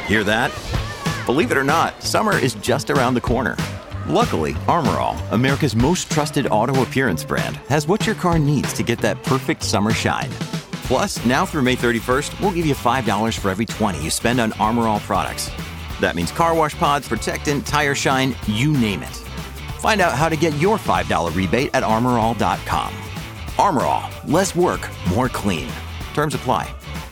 Hear that? Believe it or not, summer is just around the corner. Luckily, Armor All, America's most trusted auto appearance brand, has what your car needs to get that perfect summer shine. Plus, now through May 31st, we'll give you $5 for every $20 you spend on Armor All products. That means car wash pods, protectant, tire shine, you name it. Find out how to get your $5 rebate at armorall.com. Armor All, less work, more clean. Terms apply.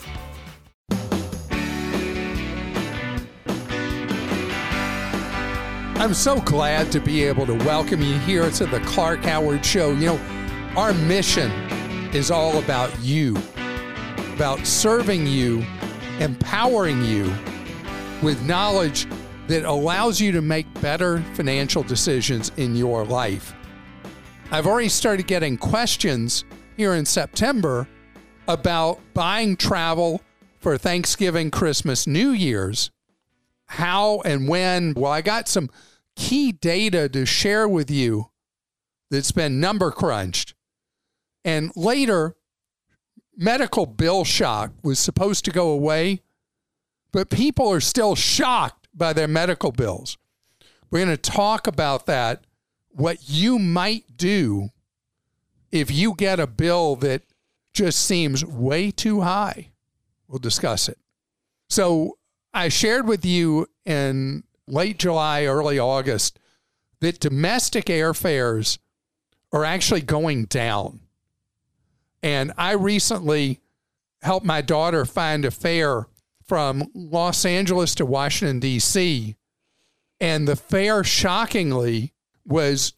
I'm so glad to be able to welcome you here to the Clark Howard Show. You know, our mission is all about you, about serving you, empowering you with knowledge that allows you to make better financial decisions in your life. I've already started getting questions here in September about buying travel for Thanksgiving, Christmas, New Year's. How and when? Well, I got some key data to share with you that's been number crunched. And later, medical bill shock was supposed to go away, but people are still shocked by their medical bills. We're going to talk about that, what you might do if you get a bill that just seems way too high. We'll discuss it. So I shared with you in late July, early August, that domestic airfares are actually going down. And I recently helped my daughter find a fare from Los Angeles to Washington, D.C., and the fare, shockingly, was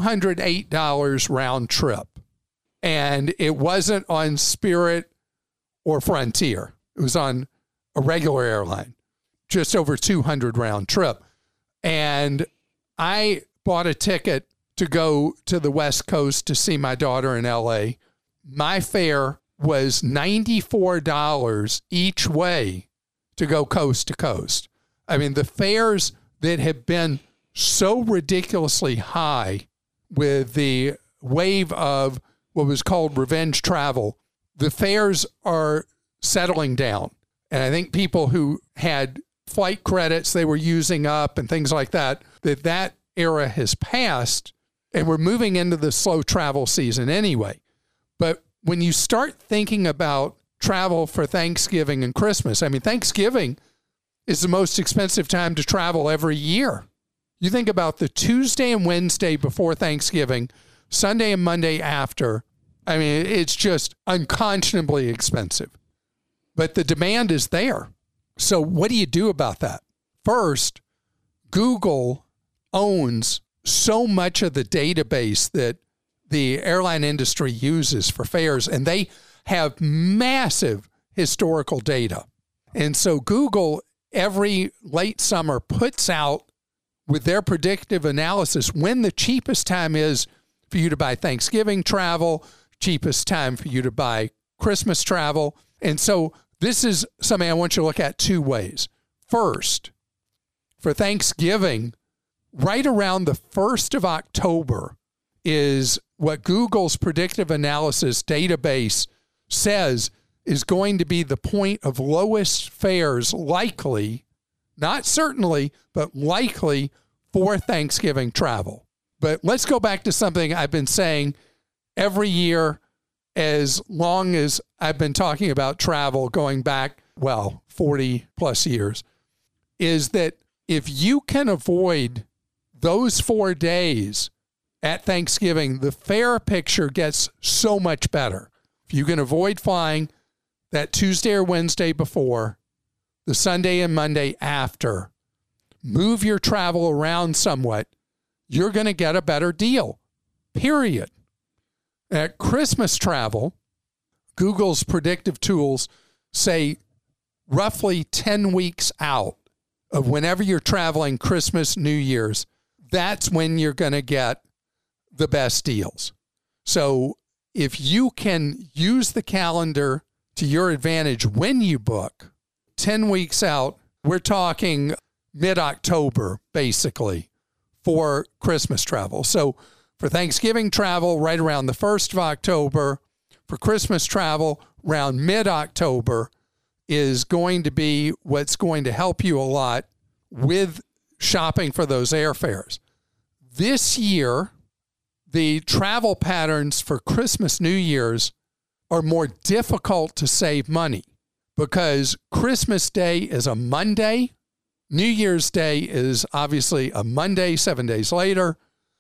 $208 round trip. And it wasn't on Spirit or Frontier. It was on a regular airline, just over 200 round trip. And I bought a ticket to go to the West Coast to see my daughter in L.A. My fare was $94 each way to go coast to coast. I mean, the fares that have been so ridiculously high with the wave of what was called revenge travel, the fares are settling down. And I think people who had flight credits they were using up and things like that, that era has passed, and we're moving into the slow travel season anyway. But when you start thinking about travel for Thanksgiving and Christmas, I mean, Thanksgiving is the most expensive time to travel every year. You think about the Tuesday and Wednesday before Thanksgiving, Sunday and Monday after. I mean, it's just unconscionably expensive. But the demand is there. So what do you do about that? First, Google owns so much of the database that the airline industry uses for fares, and they have massive historical data. And so Google, every late summer, puts out with their predictive analysis when the cheapest time is for you to buy Thanksgiving travel, cheapest time for you to buy Christmas travel. And so this is something I want you to look at two ways. First, for Thanksgiving, right around the 1st of October is what Google's predictive analysis database says is going to be the point of lowest fares likely, not certainly, but likely for Thanksgiving travel. But let's go back to something I've been saying every year as long as I've been talking about travel going back, 40 plus years, is that if you can avoid those 4 days at Thanksgiving, the fare picture gets so much better. If you can avoid flying that Tuesday or Wednesday before, the Sunday and Monday after, move your travel around somewhat, you're going to get a better deal, period. At Christmas travel, Google's predictive tools say roughly 10 weeks out of whenever you're traveling Christmas, New Year's, that's when you're going to get the best deals. So if you can use the calendar to your advantage when you book, 10 weeks out, we're talking mid-October, basically, for Christmas travel. So for Thanksgiving travel, right around the 1st of October. For Christmas travel, around mid-October. is going to be what's going to help you a lot with shopping for those airfares. This year, the travel patterns for Christmas, New Year's are more difficult to save money because Christmas Day is a Monday. New Year's Day is obviously a Monday, 7 days later.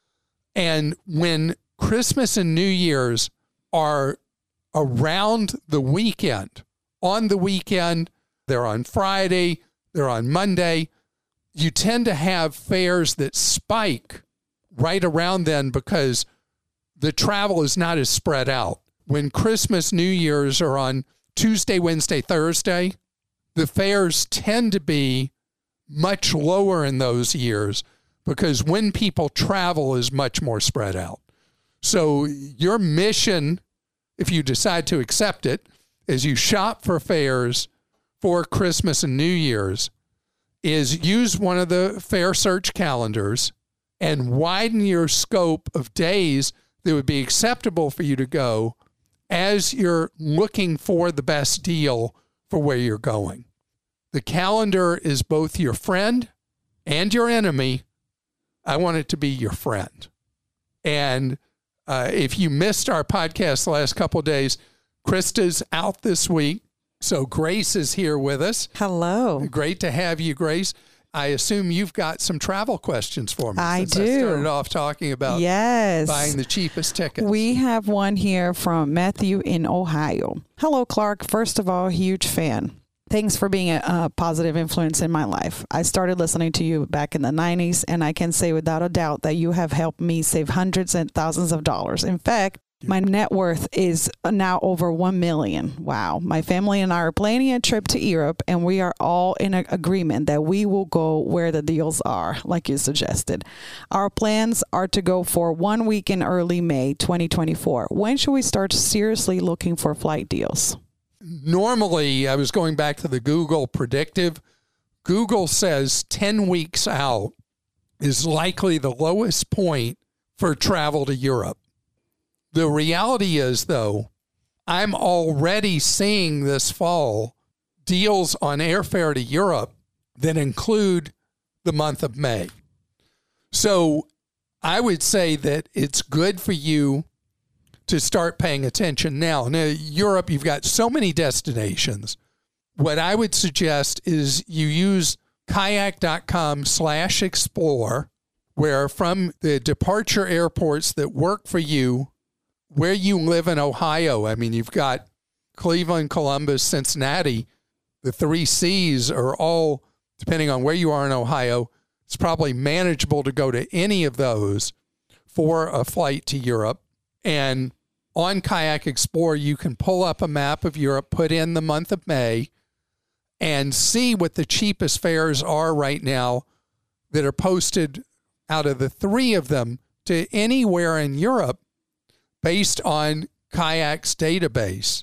And when Christmas and New Year's are around the weekend, on the weekend, they're on Friday, they're on Monday, you tend to have fares that spike right around then because the travel is not as spread out. When Christmas, New Year's are on Tuesday, Wednesday, Thursday, the fares tend to be much lower in those years because when people travel is much more spread out. So your mission, if you decide to accept it, as you shop for fares for Christmas and New Year's, is use one of the fare search calendars and widen your scope of days that would be acceptable for you to go as you're looking for the best deal for where you're going. The calendar is both your friend and your enemy. I want it to be your friend. And if you missed our podcast the last couple of days, Krista's out this week. So Grace is here with us. Hello. Great to have you, Grace. I assume you've got some travel questions for me. I do. I started off talking about buying the cheapest tickets. We have one here from Matthew in Ohio. Hello, Clark. First of all, huge fan. Thanks for being a positive influence in my life. I started listening to you back in the 90s, and I can say without a doubt that you have helped me save hundreds and thousands of dollars. In fact, my net worth is now over $1 million. Wow. My family and I are planning a trip to Europe, and we are all in agreement that we will go where the deals are, like you suggested. Our plans are to go for 1 week in early May 2024. When should we start seriously looking for flight deals? Normally, I was going back to the Google predictive. Google says 10 weeks out is likely the lowest point for travel to Europe. The reality is, though, I'm already seeing this fall deals on airfare to Europe that include the month of May. So I would say that it's good for you to start paying attention now. Now, Europe, you've got so many destinations. What I would suggest is you use kayak.com/explore, where from the departure airports that work for you, where you live in Ohio, I mean, you've got Cleveland, Columbus, Cincinnati. The 3 C's are all, depending on where you are in Ohio, it's probably manageable to go to any of those for a flight to Europe. And on Kayak Explorer, you can pull up a map of Europe, put in the month of May, and see what the cheapest fares are right now that are posted out of the 3 of them to anywhere in Europe based on Kayak's database.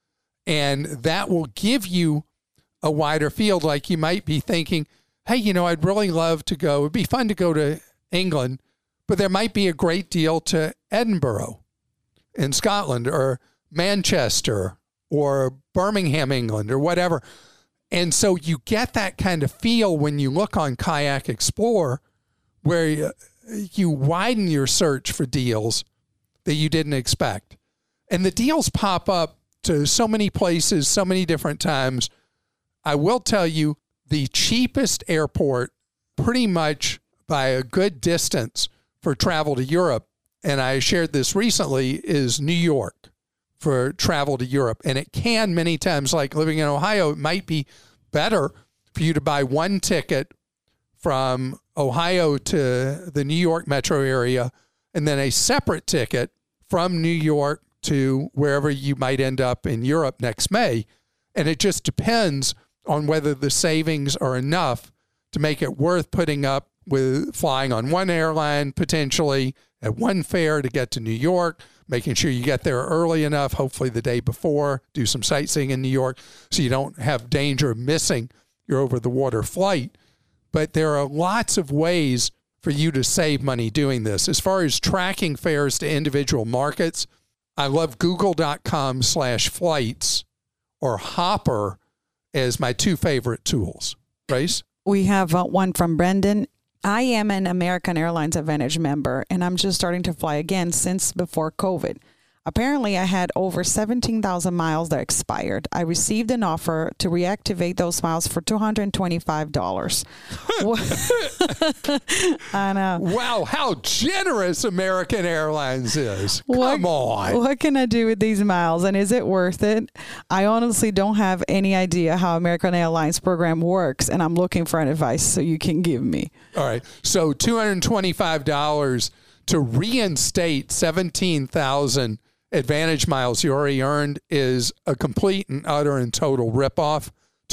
And that will give you a wider field. Like you might be thinking, hey, I'd really love to go. It'd be fun to go to England, but there might be a great deal to Edinburgh in Scotland or Manchester or Birmingham, England, or whatever. And so you get that kind of feel when you look on Kayak Explorer, where you widen your search for deals that you didn't expect. And the deals pop up to so many places, so many different times. I will tell you, the cheapest airport, pretty much by a good distance for travel to Europe, and I shared this recently, is New York for travel to Europe. And it can many times, like living in Ohio, it might be better for you to buy one ticket from Ohio to the New York metro area and then a separate ticket from New York to wherever you might end up in Europe next May. And it just depends on whether the savings are enough to make it worth putting up with flying on one airline potentially at one fare to get to New York, making sure you get there early enough, hopefully the day before, do some sightseeing in New York so you don't have danger of missing your over-the-water flight. But there are lots of ways for you to save money doing this. As far as tracking fares to individual markets, I love google.com/flights, or Hopper as my two favorite tools. Grace? We have one from Brendan. I am an American Airlines Advantage member, and I'm just starting to fly again since before COVID. Apparently, I had over 17,000 miles that expired. I received an offer to reactivate those miles for $225. I know. Wow, how generous American Airlines is. Come on. What can I do with these miles, and is it worth it? I honestly don't have any idea how American Airlines program works, and I'm looking for an advice so you can give me. All right, so $225 to reinstate 17,000 Advantage miles you already earned is a complete and utter and total ripoff.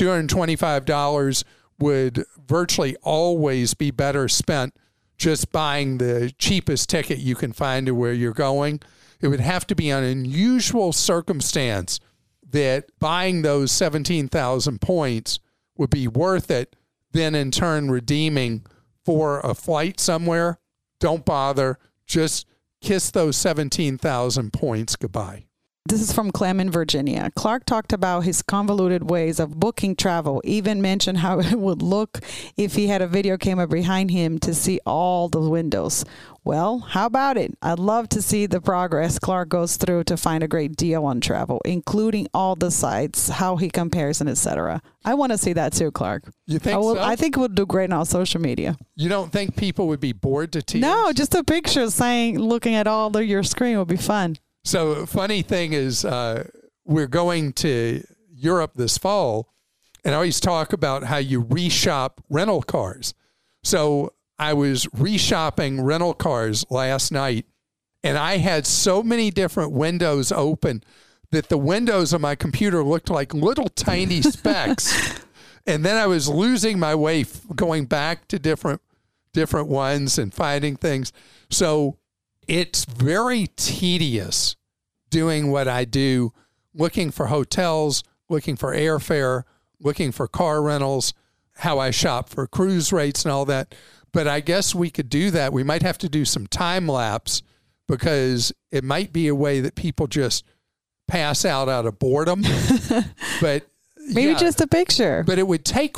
$225 would virtually always be better spent just buying the cheapest ticket you can find to where you're going. It would have to be an unusual circumstance that buying those 17,000 points would be worth it, then in turn redeeming for a flight somewhere. Don't bother. Just kiss those 17,000 points goodbye. This is from Clem in Virginia. Clark talked about his convoluted ways of booking travel, even mentioned how it would look if he had a video camera behind him to see all the windows. Well, how about it? I'd love to see the progress Clark goes through to find a great deal on travel, including all the sites, how he compares, and etc. I want to see that too, Clark. You think so? I think it would do great on social media. You don't think people would be bored to tears? No, just a picture looking at all of your screen would be fun. So funny thing is, we're going to Europe this fall, and I always talk about how you reshop rental cars. So I was reshopping rental cars last night, and I had so many different windows open that the windows on my computer looked like little tiny specks. And then I was losing my way going back to different ones and finding things. So it's very tedious doing what I do, looking for hotels, looking for airfare, looking for car rentals, how I shop for cruise rates and all that. But I guess we could do that. We might have to do some time lapse because it might be a way that people just pass out of boredom. But maybe just a picture. But it would take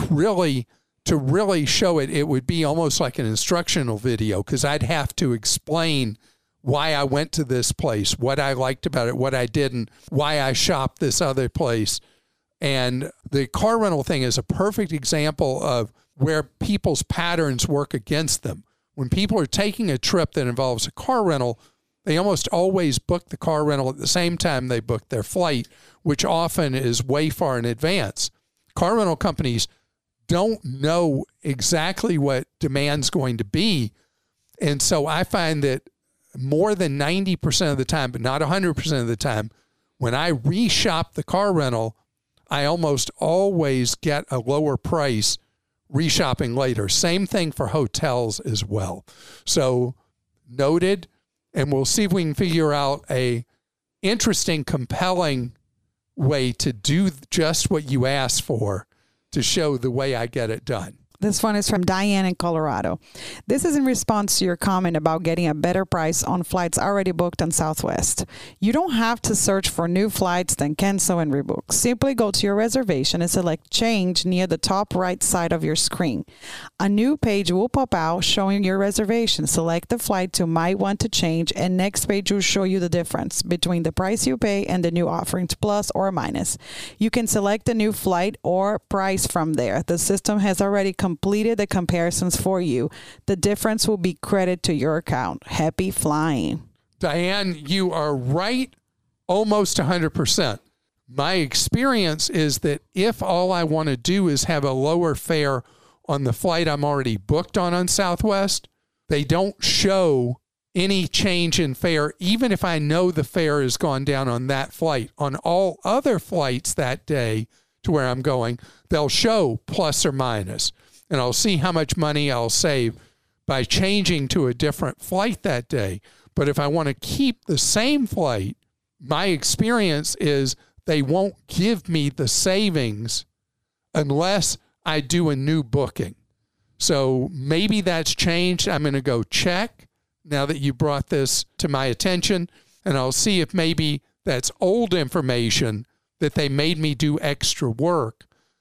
to really show it, it would be almost like an instructional video because I'd have to explain why I went to this place, what I liked about it, what I didn't, why I shopped this other place. And the car rental thing is a perfect example of where people's patterns work against them. When people are taking a trip that involves a car rental, they almost always book the car rental at the same time they book their flight, which often is way far in advance. Car rental companies don't know exactly what demand's going to be. And so I find that more than 90% of the time, but not 100% of the time, when I reshop the car rental, I almost always get a lower price reshopping later. Same thing for hotels as well. So noted, and we'll see if we can figure out a interesting, compelling way to do just what you asked for to show the way I get it done. This one is from Diane in Colorado. This is in response to your comment about getting a better price on flights already booked on Southwest. You don't have to search for new flights, then cancel and rebook. Simply go to your reservation and select change near the top right side of your screen. A new page will pop out showing your reservation. Select the flight you might want to change, and next page will show you the difference between the price you pay and the new offerings, plus or minus. You can select a new flight or price from there. The system has already completed the comparisons for you. The difference will be credited to your account. Happy flying. Diane, you are right almost 100%. My experience is that if all I want to do is have a lower fare on the flight I'm already booked on Southwest, they don't show any change in fare, even if I know the fare has gone down on that flight. On all other flights that day to where I'm going, they'll show plus or minus. And I'll see how much money I'll save by changing to a different flight that day. But if I want to keep the same flight, my experience is they won't give me the savings unless I do a new booking. So maybe that's changed. I'm going to go check now that you brought this to my attention, and I'll see if maybe that's old information that they made me do extra work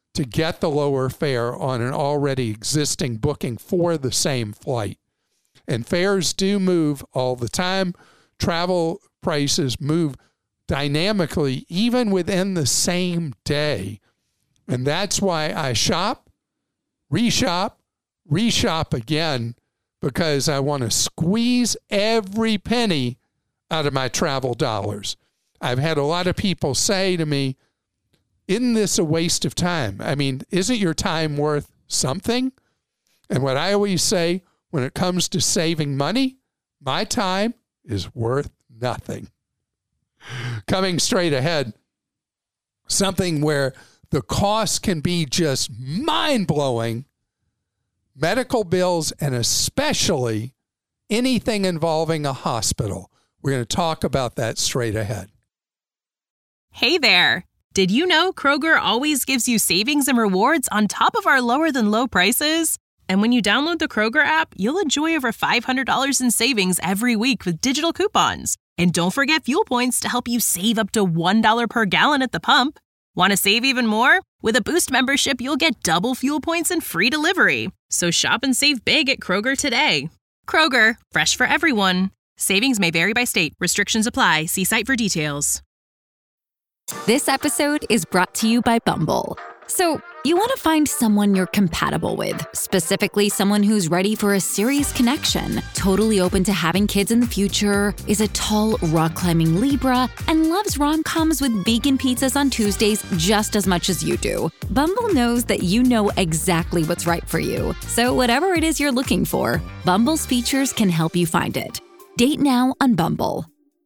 to get the lower fare on an already existing booking for the same flight. And fares do move all the time. Travel prices move dynamically, even within the same day. And that's why I shop, reshop again, because I want to squeeze every penny out of my travel dollars. I've had a lot of people say to me, isn't this a waste of time? I mean, isn't your time worth something? And what I always say when it comes to saving money, my time is worth nothing. Coming straight ahead, something where the cost can be just mind-blowing, medical bills, and especially anything involving a hospital. We're going to talk about that straight ahead. Hey there. Did you know Kroger always gives you savings and rewards on top of our lower-than-low prices? And when you download the Kroger app, you'll enjoy over $500 in savings every week with digital coupons. And don't forget fuel points to help you save up to $1 per gallon at the pump. Want to save even more? With a Boost membership, you'll get double fuel points and free delivery. So shop and save big at Kroger today. Kroger, fresh for everyone. Savings may vary by state. Restrictions apply. See site for details. This episode is brought to you by Bumble. So, you want to find someone you're compatible with, specifically someone who's ready for a serious connection, totally open to having kids in the future, is a tall, rock-climbing Libra, and loves rom-coms with vegan pizzas on Tuesdays just as much as you do. Bumble knows that you know exactly what's right for you. So whatever it is you're looking for, Bumble's features can help you find it. Date now on Bumble.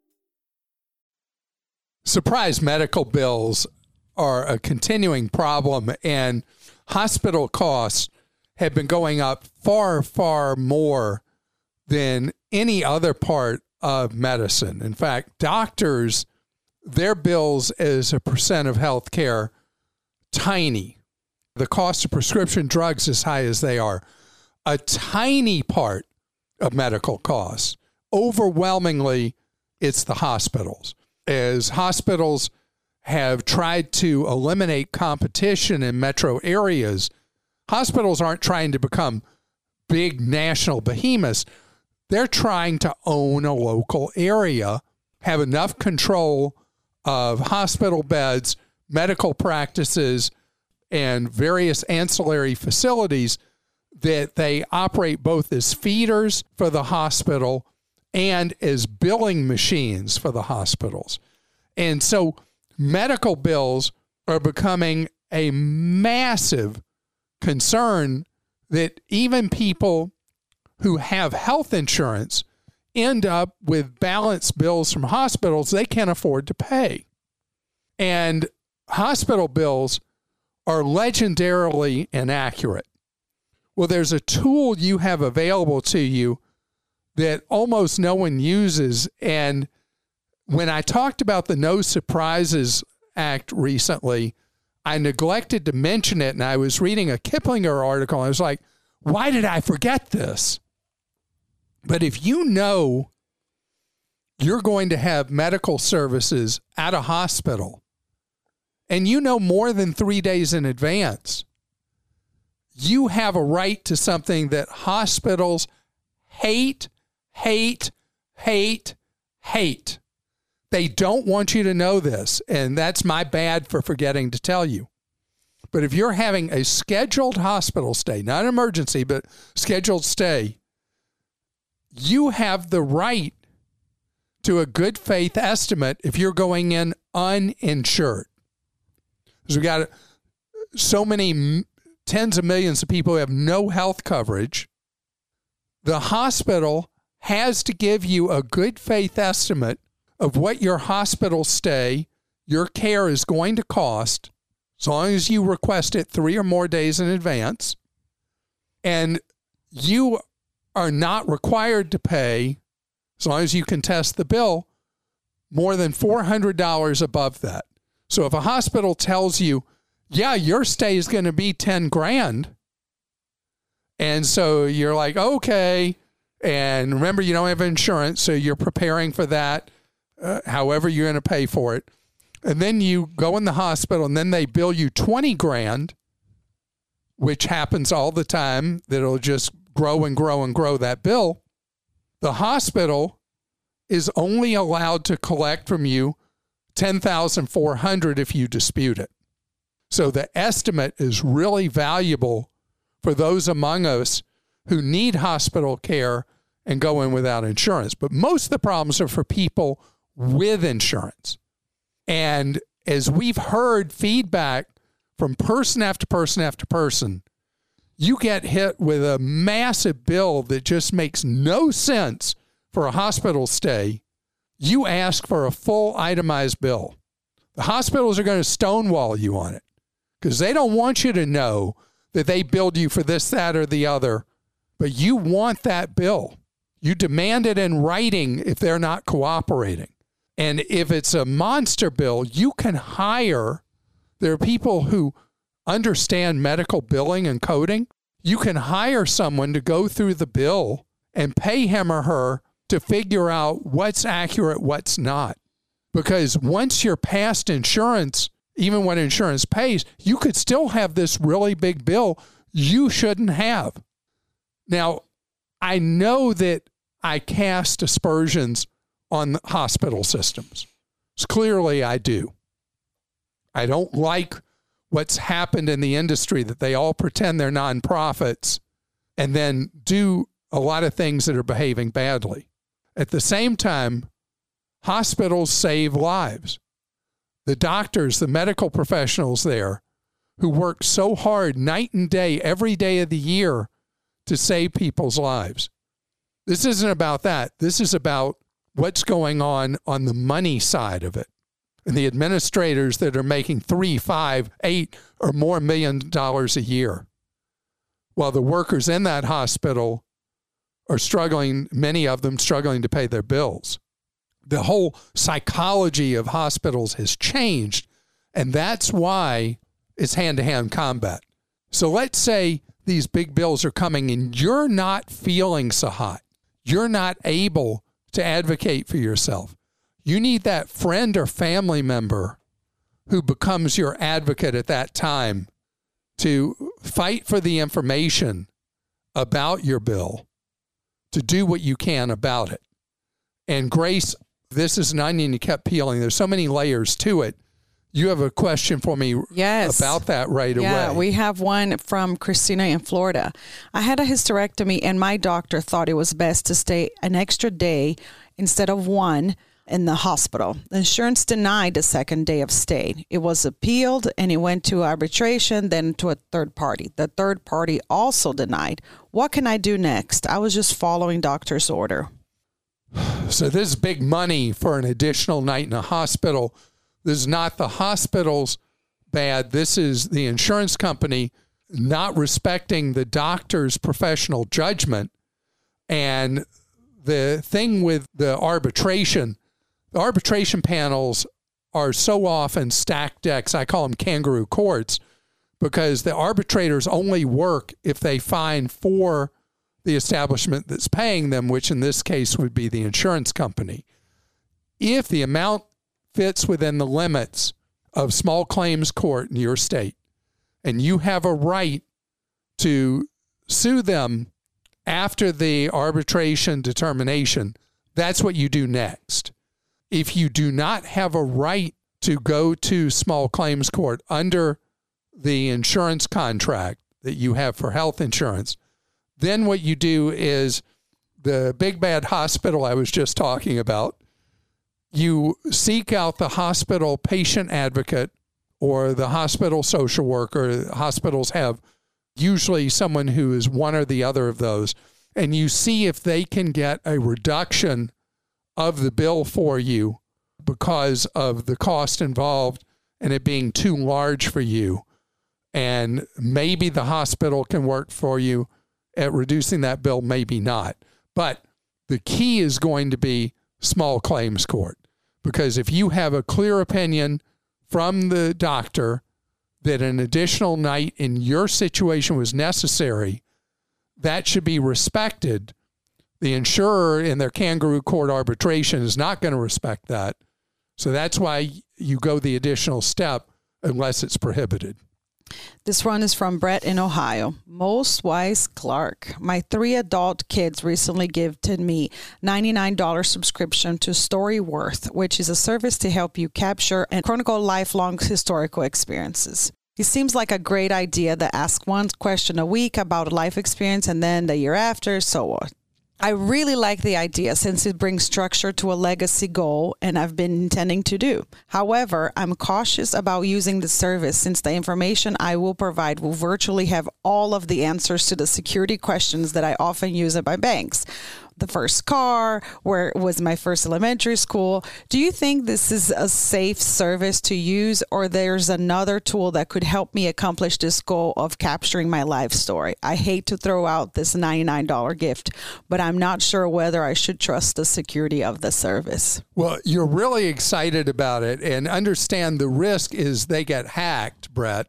Surprise medical bills are a continuing problem, and hospital costs have been going up far, far more than any other part of medicine. In fact, doctors, their bills as a percent of health care, tiny. The cost of prescription drugs as high as they are, a tiny part of medical costs. Overwhelmingly, it's the hospitals. As hospitals have tried to eliminate competition in metro areas, hospitals aren't trying to become big national behemoths. They're trying to own a local area, have enough control of hospital beds, medical practices, and various ancillary facilities that they operate both as feeders for the hospital and as billing machines for the hospitals. And so medical bills are becoming a massive concern that even people who have health insurance end up with balanced bills from hospitals they can't afford to pay. And hospital bills are legendarily inaccurate. Well, there's a tool you have available to you that almost no one uses. And when I talked about the No Surprises Act recently, I neglected to mention it, and I was reading a Kiplinger article, and I was like, why did I forget this? But if you know you're going to have medical services at a hospital, and you know more than 3 days in advance, you have a right to something that hospitals hate. They don't want you to know this, and that's my bad for forgetting to tell you. But if you're having a scheduled hospital stay, not an emergency, but scheduled stay, you have the right to a good faith estimate if you're going in uninsured. Because we got so many tens of millions of people who have no health coverage. The hospital has to give you a good faith estimate of what your hospital stay, your care is going to cost, as long as you request it 3 or more days in advance. And you are not required to pay, as long as you can test the bill, more than $400 above that. So if a hospital tells you, yeah, your stay is going to be $10,000, and so you're like, okay, and remember, you don't have insurance, so you're preparing for that, however you're going to pay for it. And then you go in the hospital, and then they bill you $20,000, which happens all the time, that'll just grow and grow and grow that bill, the hospital is only allowed to collect from you $10,400 if you dispute it. So the estimate is really valuable for those among us who need hospital care and go in without insurance. But most of the problems are for people with insurance. And as we've heard feedback from person after person after person, you get hit with a massive bill that just makes no sense for a hospital stay. You ask for a full itemized bill. The hospitals are going to stonewall you on it because they don't want you to know that they billed you for this, that, or the other, but you want that bill. You demand it in writing if they're not cooperating. And if it's a monster bill, you can hire, there are people who understand medical billing and coding. You can hire someone to go through the bill and pay him or her to figure out what's accurate, what's not. Because once you're past insurance, even when insurance pays, you could still have this really big bill you shouldn't have. Now, I know that I cast aspersions on the hospital systems. So clearly I do. I don't like what's happened in the industry, that they all pretend they're nonprofits and then do a lot of things that are behaving badly. At the same time, hospitals save lives. The doctors, the medical professionals there who work so hard night and day, every day of the year to save people's lives. This isn't about that. This is about what's going on the money side of it. And the administrators that are making $3, $5, $8 or more $1 million a year, while the workers in that hospital are struggling, many of them struggling to pay their bills. The whole psychology of hospitals has changed, and that's why it's hand-to-hand combat. So let's say these big bills are coming and you're not feeling so hot. You're not able to advocate for yourself. You need that friend or family member who becomes your advocate at that time to fight for the information about your bill, to do what you can about it. And Grace, this is an onion you kept peeling. There's so many layers to it. You have a question for me about that right away. Yeah, we have one from Christina in Florida. I had a hysterectomy and my doctor thought it was best to stay an extra day instead of one in the hospital. The insurance denied the second day of stay. It was appealed and it went to arbitration, then to a third party. The third party also denied. What can I do next? I was just following doctor's order. So this is big money for an additional night in a hospital. This is not the hospital's bad. This is the insurance company not respecting the doctor's professional judgment. And the thing with the arbitration panels are so often stacked decks. I call them kangaroo courts because the arbitrators only work if they find for the establishment that's paying them, which in this case would be the insurance company. If the amount fits within the limits of small claims court in your state, and you have a right to sue them after the arbitration determination, that's what you do next. If you do not have a right to go to small claims court under the insurance contract that you have for health insurance, then what you do is the big bad hospital I was just talking about, you seek out the hospital patient advocate or the hospital social worker. Hospitals have usually someone who is one or the other of those, and you see if they can get a reduction of the bill for you because of the cost involved and it being too large for you. And maybe the hospital can work for you at reducing that bill, maybe not. But the key is going to be small claims court. Because if you have a clear opinion from the doctor that an additional night in your situation was necessary, that should be respected. The insurer in their kangaroo court arbitration is not going to respect that. So that's why you go the additional step unless it's prohibited. This one is from Brett in Ohio. Most wise Clark. My 3 adult kids recently gifted me $99 subscription to Storyworth, which is a service to help you capture and chronicle lifelong historical experiences. It seems like a great idea to ask one question a week about a life experience and then the year after, so on. I really like the idea since it brings structure to a legacy goal, and I've been intending to do. However, I'm cautious about using the service since the information I will provide will virtually have all of the answers to the security questions that I often use at my banks. The first car, where was my first elementary school. Do you think this is a safe service to use, or there's another tool that could help me accomplish this goal of capturing my life story? I hate to throw out this $99 gift, but I'm not sure whether I should trust the security of the service. Well, you're really excited about it, and understand the risk is they get hacked, Brett.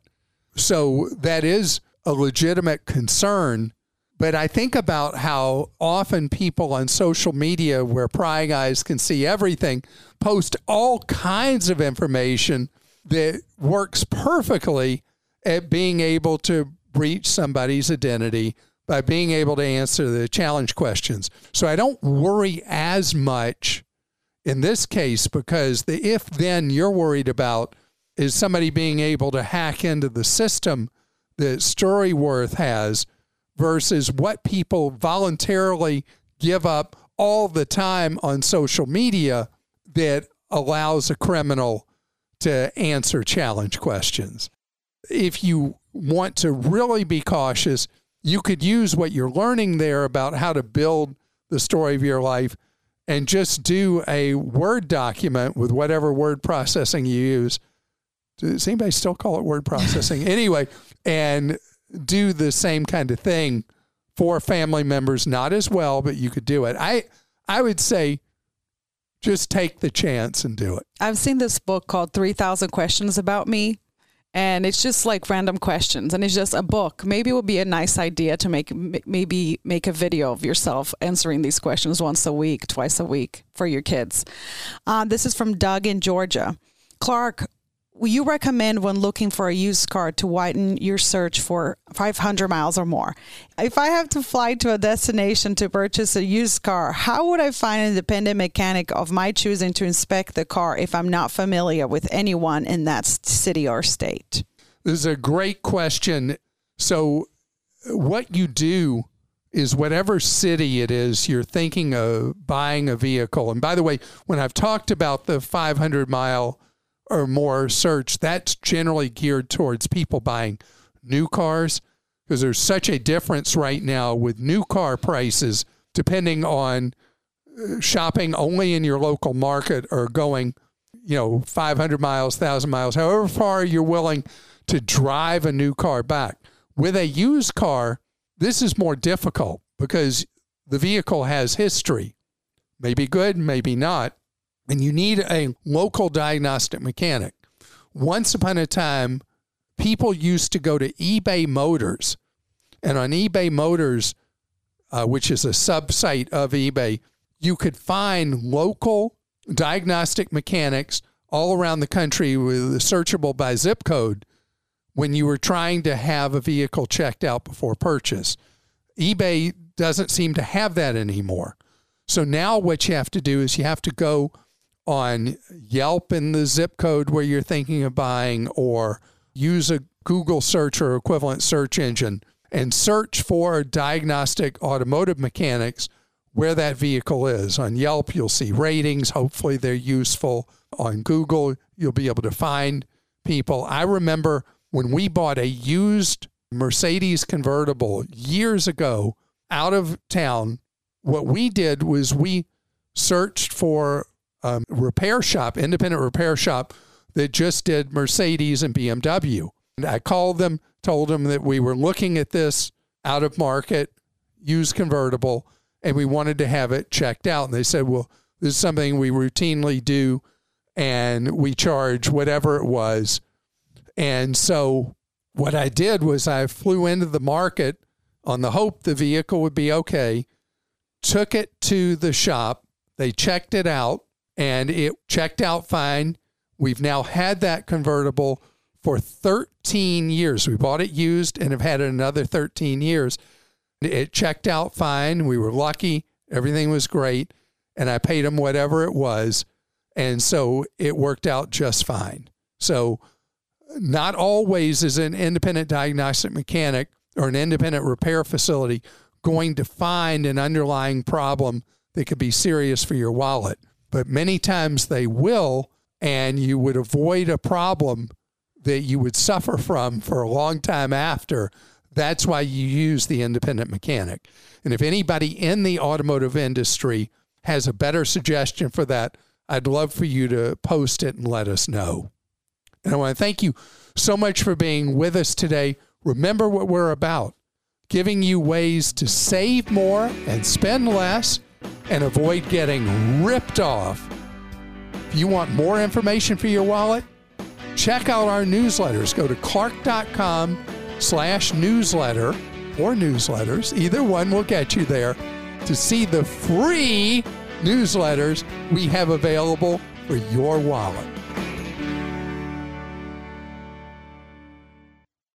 So that is a legitimate concern. But I think about how often people on social media, where prying eyes can see everything, post all kinds of information that works perfectly at being able to breach somebody's identity by being able to answer the challenge questions. So I don't worry as much in this case, because the if-then you're worried about is somebody being able to hack into the system that Storyworth has, versus what people voluntarily give up all the time on social media that allows a criminal to answer challenge questions. If you want to really be cautious, you could use what you're learning there about how to build the story of your life and just do a Word document with whatever word processing you use. Does anybody still call it word processing? Anyway, and do the same kind of thing for family members, not as well, but you could do it. I would say just take the chance and do it. I've seen this book called 3,000 Questions About Me, and it's just like random questions, and it's just a book. Maybe it would be a nice idea to make a video of yourself answering these questions once a week, twice a week for your kids. This is from Doug in Georgia. Clark, will you recommend when looking for a used car to widen your search for 500 miles or more? If I have to fly to a destination to purchase a used car, how would I find an independent mechanic of my choosing to inspect the car if I'm not familiar with anyone in that city or state? This is a great question. So what you do is whatever city it is you're thinking of buying a vehicle. And by the way, when I've talked about the 500-mile or more search, that's generally geared towards people buying new cars, because there's such a difference right now with new car prices, depending on shopping only in your local market or going, 500 miles, 1,000 miles, however far you're willing to drive a new car back. With a used car, this is more difficult because the vehicle has history, maybe good, maybe not. And you need a local diagnostic mechanic. Once upon a time, people used to go to eBay Motors. And on eBay Motors, which is a sub-site of eBay, you could find local diagnostic mechanics all around the country with searchable by zip code when you were trying to have a vehicle checked out before purchase. eBay doesn't seem to have that anymore. So now what you have to do is you have to go on Yelp in the zip code where you're thinking of buying, or use a Google search or equivalent search engine and search for diagnostic automotive mechanics where that vehicle is. On Yelp, you'll see ratings. Hopefully they're useful. On Google, you'll be able to find people. I remember when we bought a used Mercedes convertible years ago out of town, what we did was we searched for repair shop, independent repair shop that just did Mercedes and BMW. And I called them, told them that we were looking at this out of market, used convertible, and we wanted to have it checked out. And they said, well, this is something we routinely do, and we charge whatever it was. And so what I did was I flew into the market on the hope the vehicle would be okay, took it to the shop, they checked it out, and it checked out fine. We've now had that convertible for 13 years. We bought it used and have had it another 13 years. It checked out fine. We were lucky. Everything was great. And I paid them whatever it was. And so it worked out just fine. So not always is an independent diagnostic mechanic or an independent repair facility going to find an underlying problem that could be serious for your wallet. But many times they will, and you would avoid a problem that you would suffer from for a long time after. That's why you use the independent mechanic. And if anybody in the automotive industry has a better suggestion for that, I'd love for you to post it and let us know. And I want to thank you so much for being with us today. Remember what we're about, giving you ways to save more and spend less and avoid getting ripped off. If you want more information for your wallet, check out our newsletters. Go to clark.com/newsletter or newsletters. Either one will get you there to see the free newsletters we have available for your wallet.